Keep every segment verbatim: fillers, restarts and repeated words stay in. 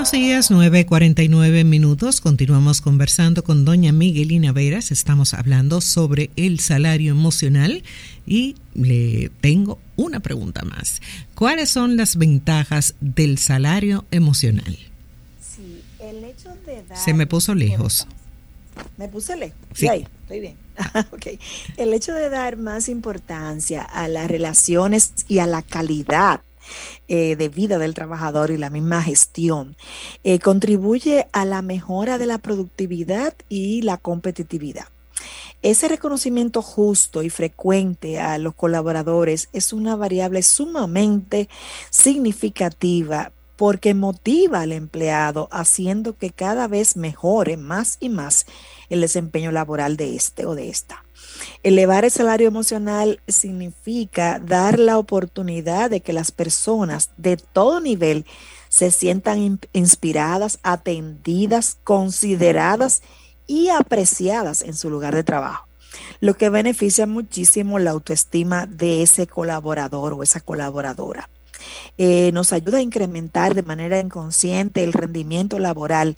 Buenos días, nueve cuarenta y nueve minutos. Continuamos conversando con doña Miguelina Veras. Estamos hablando sobre el salario emocional y le tengo una pregunta más. ¿Cuáles son las ventajas del salario emocional? Sí, el hecho de dar... Se me puso lejos. Me puse lejos. Sí. Ahí, estoy bien. Okay. El hecho de dar más importancia a las relaciones y a la calidad Eh, de vida del trabajador y la misma gestión, eh, contribuye a la mejora de la productividad y la competitividad. Ese reconocimiento justo y frecuente a los colaboradores es una variable sumamente significativa porque motiva al empleado haciendo que cada vez mejore más y más el desempeño laboral de este o de esta. Elevar el salario emocional significa dar la oportunidad de que las personas de todo nivel se sientan inspiradas, atendidas, consideradas y apreciadas en su lugar de trabajo, lo que beneficia muchísimo la autoestima de ese colaborador o esa colaboradora. Eh, nos ayuda a incrementar de manera inconsciente el rendimiento laboral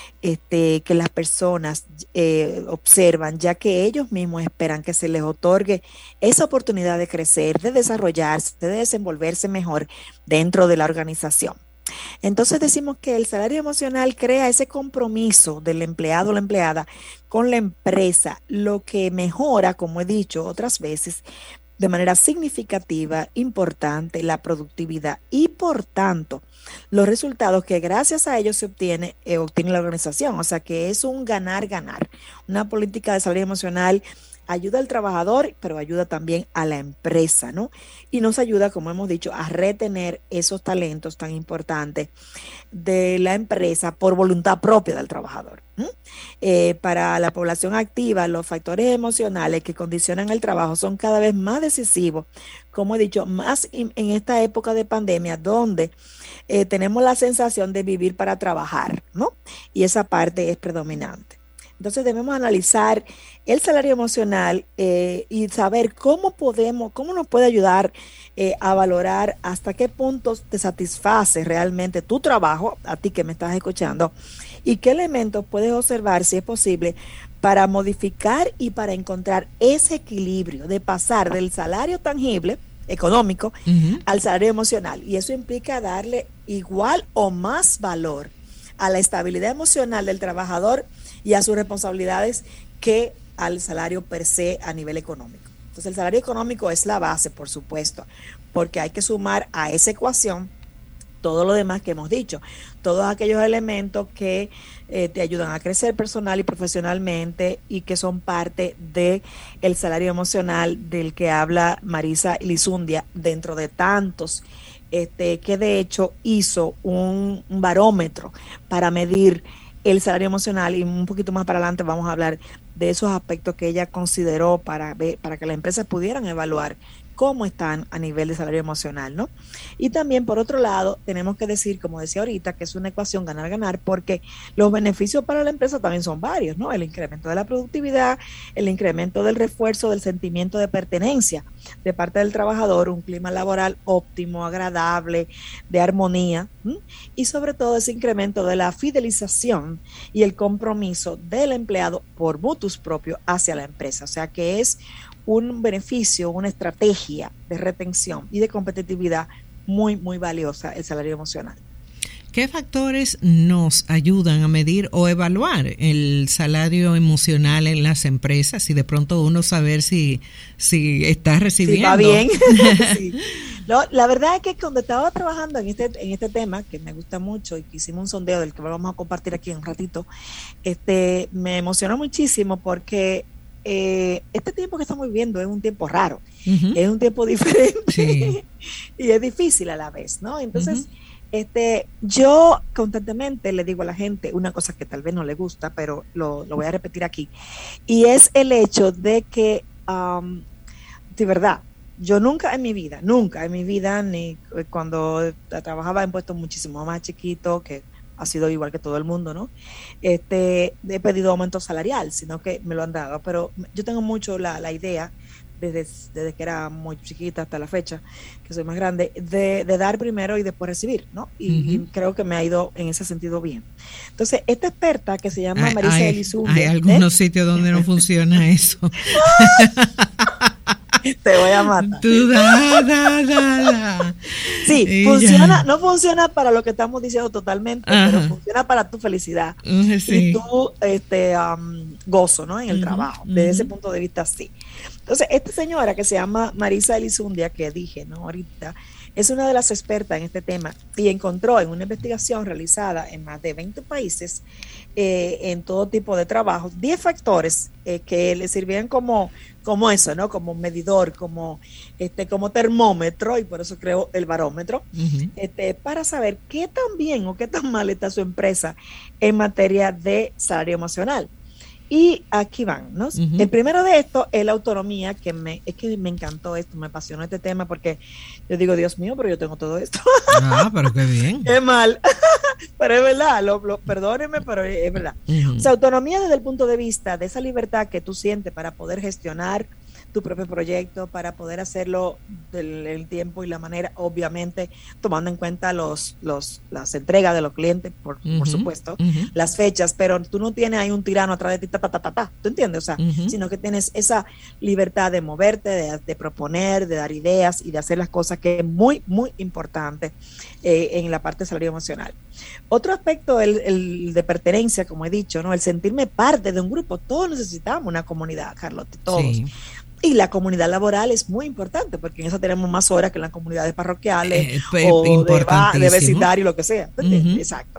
este, que las personas eh, observan, ya que ellos mismos esperan que se les otorgue esa oportunidad de crecer, de desarrollarse, de desenvolverse mejor dentro de la organización. Entonces decimos que el salario emocional crea ese compromiso del empleado o la empleada con la empresa, lo que mejora, como he dicho otras veces, de manera significativa, importante, la productividad y por tanto los resultados que gracias a ellos se obtiene, eh, obtiene la organización. O sea que es un ganar-ganar. Una política de salario emocional ayuda al trabajador, pero ayuda también a la empresa, ¿no? Y nos ayuda, como hemos dicho, a retener esos talentos tan importantes de la empresa por voluntad propia del trabajador. ¿Mm? Eh, para la población activa, los factores emocionales que condicionan el trabajo son cada vez más decisivos, como he dicho, más en esta época de pandemia, donde eh, tenemos la sensación de vivir para trabajar, ¿no? Y esa parte es predominante. Entonces debemos analizar el salario emocional eh, y saber cómo podemos, cómo nos puede ayudar eh, a valorar hasta qué puntos te satisface realmente tu trabajo, a ti que me estás escuchando, y qué elementos puedes observar, si es posible, para modificar y para encontrar ese equilibrio de pasar del salario tangible, económico, uh-huh, al salario emocional. Y eso implica darle igual o más valor a la estabilidad emocional del trabajador y a sus responsabilidades que al salario per se a nivel económico. Entonces el salario económico es la base, por supuesto, porque hay que sumar a esa ecuación todo lo demás que hemos dicho, todos aquellos elementos que eh, te ayudan a crecer personal y profesionalmente y que son parte de el salario emocional del que habla Marisa Lizundia, dentro de tantos este, que de hecho hizo un, un barómetro para medir el salario emocional, y un poquito más para adelante vamos a hablar de esos aspectos que ella consideró para ver, para que las empresas pudieran evaluar cómo están a nivel de salario emocional, ¿no? Y también, por otro lado, tenemos que decir, como decía ahorita, que es una ecuación ganar-ganar, porque los beneficios para la empresa también son varios, ¿no? El incremento de la productividad, el incremento del refuerzo del sentimiento de pertenencia de parte del trabajador, un clima laboral óptimo, agradable, de armonía, ¿m? Y sobre todo ese incremento de la fidelización y el compromiso del empleado por mutuos propios hacia la empresa. O sea que es un beneficio, una estrategia de retención y de competitividad muy, muy valiosa el salario emocional. ¿Qué factores nos ayudan a medir o evaluar el salario emocional en las empresas? Y de pronto uno saber si, si está recibiendo. Si va bien. Sí. No, la verdad es que cuando estaba trabajando en este, en este tema, que me gusta mucho y que hicimos un sondeo del que vamos a compartir aquí en un ratito, este, me emocionó muchísimo porque Eh, este tiempo que estamos viviendo es un tiempo raro, uh-huh, es un tiempo diferente, sí, y es difícil a la vez, ¿no? Entonces, uh-huh, este, yo constantemente le digo a la gente una cosa que tal vez no le gusta, pero lo, lo voy a repetir aquí, y es el hecho de que, um, de verdad, yo nunca en mi vida, nunca en mi vida, ni cuando trabajaba en puestos muchísimo más chiquitos, que ha sido igual que todo el mundo, ¿no? Este, he pedido aumento salarial, sino que me lo han dado, pero yo tengo mucho la, la idea desde, desde que era muy chiquita hasta la fecha, que soy más grande, de, de dar primero y después recibir, ¿no? Y, uh-huh. y creo que me ha ido en ese sentido bien. Entonces, esta experta que se llama hay, Marisa hay, Elizundia. Hay algunos ¿eh? sitios donde no funciona eso. Te voy a matar. Tú da, da, da, da. Sí, y funciona, ya. No funciona para lo que estamos diciendo totalmente, ajá, pero funciona para tu felicidad uh, sí. y tu este, um, gozo, ¿no? En el uh-huh, trabajo. Uh-huh. Desde ese punto de vista, sí. Entonces, esta señora que se llama Marisa Elizundia, que dije, ¿no? Ahorita, es una de las expertas en este tema y encontró en una investigación realizada en más de veinte países, eh, en todo tipo de trabajos, diez factores eh, que le sirvían como, como eso, ¿no? Como medidor, como, este, como termómetro, y por eso creó el barómetro, uh-huh. este, para saber qué tan bien o qué tan mal está su empresa en materia de salario emocional. Y aquí van, ¿no? Uh-huh. El primero de esto es la autonomía, que me, es que me encantó esto, me apasionó este tema, porque yo digo, Dios mío, pero yo tengo todo esto. Ah, pero qué bien. Es mal, pero es verdad, lo, lo, perdónenme, pero es, es verdad. Uh-huh. O sea, autonomía desde el punto de vista de esa libertad que tú sientes para poder gestionar tu propio proyecto, para poder hacerlo del el tiempo y la manera, obviamente tomando en cuenta los, los las entregas de los clientes, por, uh-huh, por supuesto, uh-huh. las fechas, pero tú no tienes ahí un tirano atrás de ti, ta, ta, ta, ta, ta, ¿tú entiendes? O sea, uh-huh. sino que tienes esa libertad de moverte, de, de proponer, de dar ideas y de hacer las cosas, que es muy, muy importante eh, en la parte de salario emocional. Otro aspecto, el, el de pertenencia, como he dicho, ¿no? El sentirme parte de un grupo. Todos necesitamos una comunidad, Carlotte, todos. Sí. Y la comunidad laboral es muy importante, porque en eso tenemos más horas que en las comunidades parroquiales eh, o de, de vecindario, lo que sea. Uh-huh. Exacto.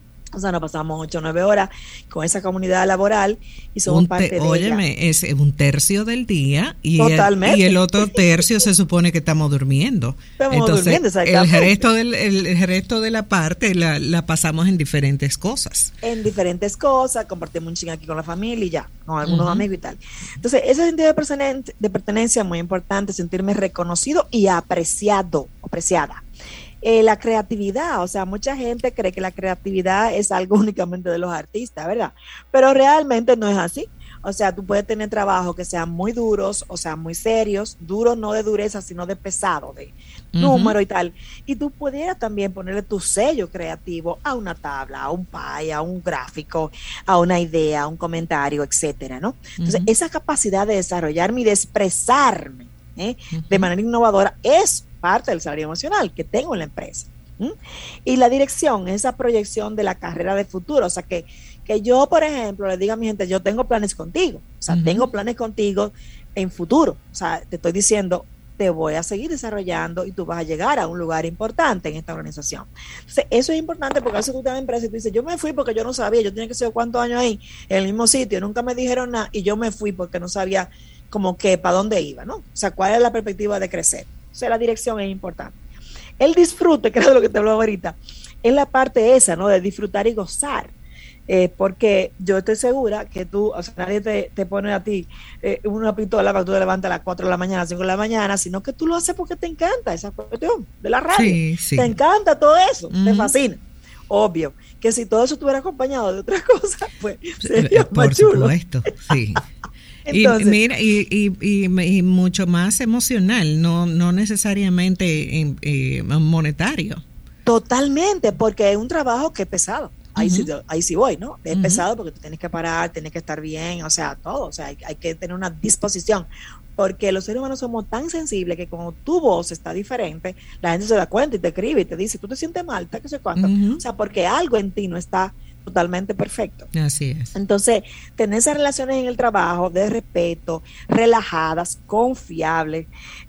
O sea, nos pasamos ocho o nueve horas con esa comunidad laboral y somos un te, parte de óyeme, ella. Es un tercio del día y Totalmente. El, y el otro tercio se supone que estamos durmiendo. Estamos Entonces, durmiendo, exactamente. El resto, del, el, el resto de la parte la, la pasamos en diferentes cosas. En diferentes cosas, compartimos un ching aquí con la familia y ya, con algunos uh-huh. amigos y tal. Entonces, ese sentido de pertenencia, de pertenencia es muy importante, sentirme reconocido y apreciado, apreciada. Eh, la creatividad, o sea, mucha gente cree que la creatividad es algo únicamente de los artistas, ¿verdad? Pero realmente no es así. O sea, tú puedes tener trabajos que sean muy duros, o sea, muy serios, duros no de dureza, sino de pesado, de uh-huh. número y tal. Y tú pudieras también ponerle tu sello creativo a una tabla, a un pie, a un gráfico, a una idea, a un comentario, etcétera, ¿no? Entonces, uh-huh. esa capacidad de desarrollarme y de expresarme ¿eh? uh-huh. de manera innovadora es parte del salario emocional que tengo en la empresa. ¿Mm? Y la dirección, esa proyección de la carrera de futuro, o sea, que, que yo, por ejemplo, le diga a mi gente, yo tengo planes contigo, o sea, uh-huh. tengo planes contigo en futuro, o sea, te estoy diciendo, te voy a seguir desarrollando y tú vas a llegar a un lugar importante en esta organización. Entonces, eso es importante, porque a veces tú estás en empresa y tú dices, yo me fui porque yo no sabía, yo tenía que ser cuántos años ahí, en el mismo sitio, nunca me dijeron nada, y yo me fui porque no sabía como que para dónde iba, ¿no? O sea, cuál es la perspectiva de crecer. O sea, la dirección es importante. El disfrute, que es de lo que te hablaba ahorita, es la parte esa, ¿no? De disfrutar y gozar. Eh, porque yo estoy segura que tú, o sea, nadie te, te pone a ti eh, una pistola para que tú te levantes a las cuatro de la mañana, a las cinco de la mañana, sino que tú lo haces porque te encanta esa cuestión de la radio. Sí, sí. Te encanta todo eso, uh-huh. te fascina. Obvio, que si todo eso estuviera acompañado de otras cosas, pues sería Por más chulo. Por supuesto, sí. Entonces, y mira y, y, y, y mucho más emocional, no no necesariamente en, eh, monetario. Totalmente, porque es un trabajo que es pesado. Ahí, uh-huh. sí, ahí sí voy, ¿no? Es uh-huh. pesado porque tú tienes que parar, tienes que estar bien, o sea, todo, o sea, hay, hay que tener una disposición, porque los seres humanos somos tan sensibles que cuando tu voz está diferente, la gente se da cuenta y te escribe y te dice, tú te sientes mal, ¿qué sé cuánto? Uh-huh. O sea, porque algo en ti no está totalmente perfecto. Así es. Entonces, tener esas relaciones en el trabajo de respeto, relajadas, confiables,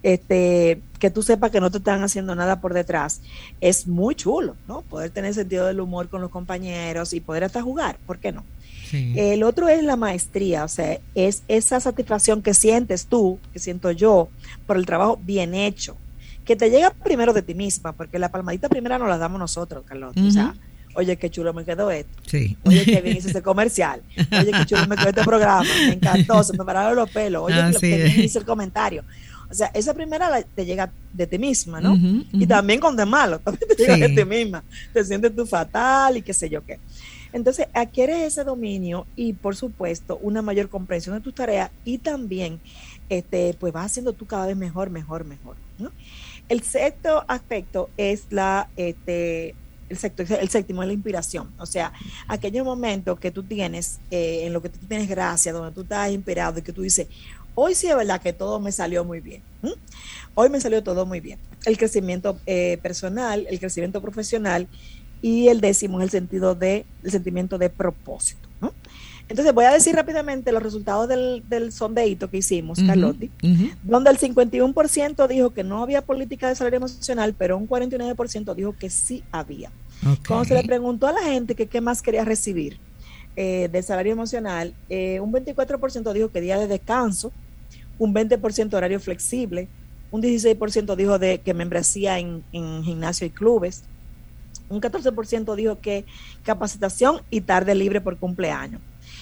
este, que tú sepas que no te están haciendo nada por detrás, es muy chulo, ¿no? Poder tener sentido del humor con los compañeros y poder hasta jugar, ¿por qué no? Sí. El otro es la maestría, o sea, es esa satisfacción que sientes tú, que siento yo, por el trabajo bien hecho, que te llega primero de ti misma, porque la palmadita primera nos la damos nosotros, Carlota, uh-huh. o sea, oye, qué chulo me quedó esto. Sí. Oye, qué bien hice ese comercial. Oye, qué chulo me quedó este programa. Me encantó, se me pararon los pelos. Oye, ah, qué sí. bien hice el comentario. O O sea, esa primera la, te llega de ti misma, ¿no? Uh-huh, uh-huh. Y también con de malo, también te llega sí. de ti misma. Te sientes tú fatal y qué sé yo qué. Entonces, adquieres ese dominio y, por supuesto, una mayor comprensión de tus tareas y también, este, pues vas haciendo tú cada vez mejor, mejor, mejor, ¿no? El sexto aspecto es la, este, el, sexto, el séptimo es la inspiración. O sea, aquellos momentos que tú tienes, eh, en lo que tú tienes gracia, donde tú estás inspirado y que tú dices, hoy sí es verdad que todo me salió muy bien. ¿Mm? Hoy me salió todo muy bien. El crecimiento eh, personal, el crecimiento profesional y el décimo es el sentido de, el sentimiento de propósito, ¿no? Entonces voy a decir rápidamente los resultados del, del sondeíto que hicimos, uh-huh, Carlotti, uh-huh. donde el cincuenta y uno por ciento dijo que no había política de salario emocional, pero un cuarenta y nueve por ciento dijo que sí había. Okay. Cuando se le preguntó a la gente que qué más quería recibir eh, del salario emocional, eh, un veinticuatro por ciento dijo que día de descanso, un veinte por ciento horario flexible, un dieciséis por ciento dijo de que membresía en, en gimnasio y clubes, un catorce por ciento dijo que capacitación y tarde libre por cumpleaños.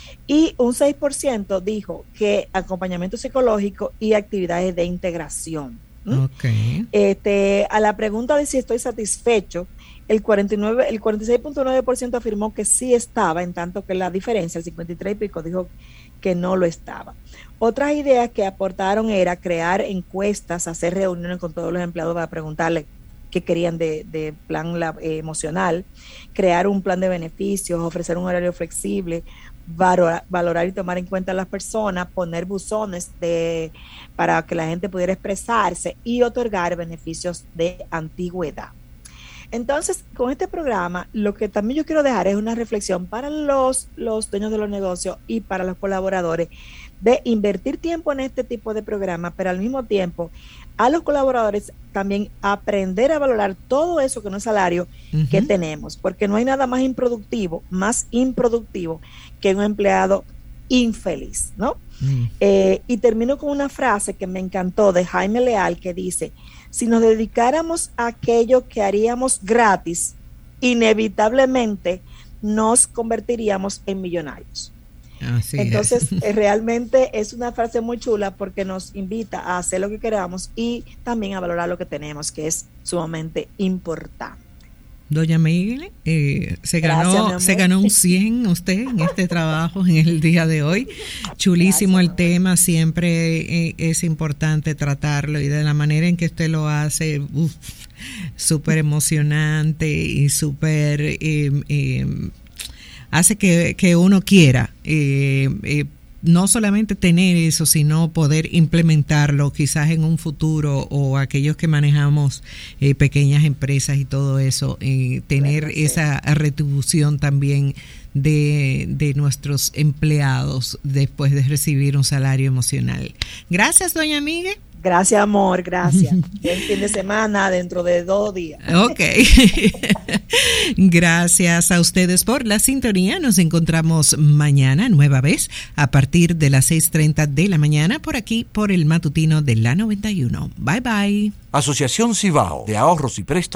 Y un seis por ciento dijo que acompañamiento psicológico y actividades de integración. ¿Mm? Okay. Este, a la pregunta de si estoy satisfecho, el cuarenta y nueve, el cuarenta y seis punto nueve por ciento afirmó que sí estaba, en tanto que la diferencia, el cincuenta y tres y pico, dijo que no lo estaba. Otras ideas que aportaron era crear encuestas, hacer reuniones con todos los empleados para preguntarle qué querían de, de plan la, eh, emocional, crear un plan de beneficios, ofrecer un horario flexible, valorar, valorar y tomar en cuenta a las personas, poner buzones de, para que la gente pudiera expresarse y otorgar beneficios de antigüedad. Entonces, con este programa, lo que también yo quiero dejar es una reflexión para los, los dueños de los negocios y para los colaboradores de invertir tiempo en este tipo de programa, pero al mismo tiempo a los colaboradores también aprender a valorar todo eso que no es salario uh-huh. que tenemos, porque no hay nada más improductivo, más improductivo que un empleado infeliz, ¿no? Uh-huh. Eh, y termino con una frase que me encantó de Jaime Leal que dice, si nos dedicáramos a aquello que haríamos gratis, inevitablemente nos convertiríamos en millonarios. Así Entonces, es. realmente es una frase muy chula porque nos invita a hacer lo que queramos y también a valorar lo que tenemos, que es sumamente importante. Doña Miguel, eh, se ganó Gracias, se ganó un cien usted en este trabajo en el día de hoy. Chulísimo Gracias, el tema, siempre eh, es importante tratarlo y de la manera en que usted lo hace, uf, súper emocionante y súper... Eh, eh, hace que, que uno quiera eh, eh, no solamente tener eso, sino poder implementarlo quizás en un futuro, o aquellos que manejamos eh, pequeñas empresas y todo eso, eh, tener esa retribución también de, de nuestros empleados después de recibir un salario emocional. Gracias, doña Miguel. Gracias, amor, gracias. El fin de semana dentro de dos días. Ok. Gracias a ustedes por la sintonía. Nos encontramos mañana, nueva vez, a partir de las seis treinta de la mañana, por aquí, por el matutino de la noventa y uno. Bye, bye. Asociación Cibao de Ahorros y Préstamos.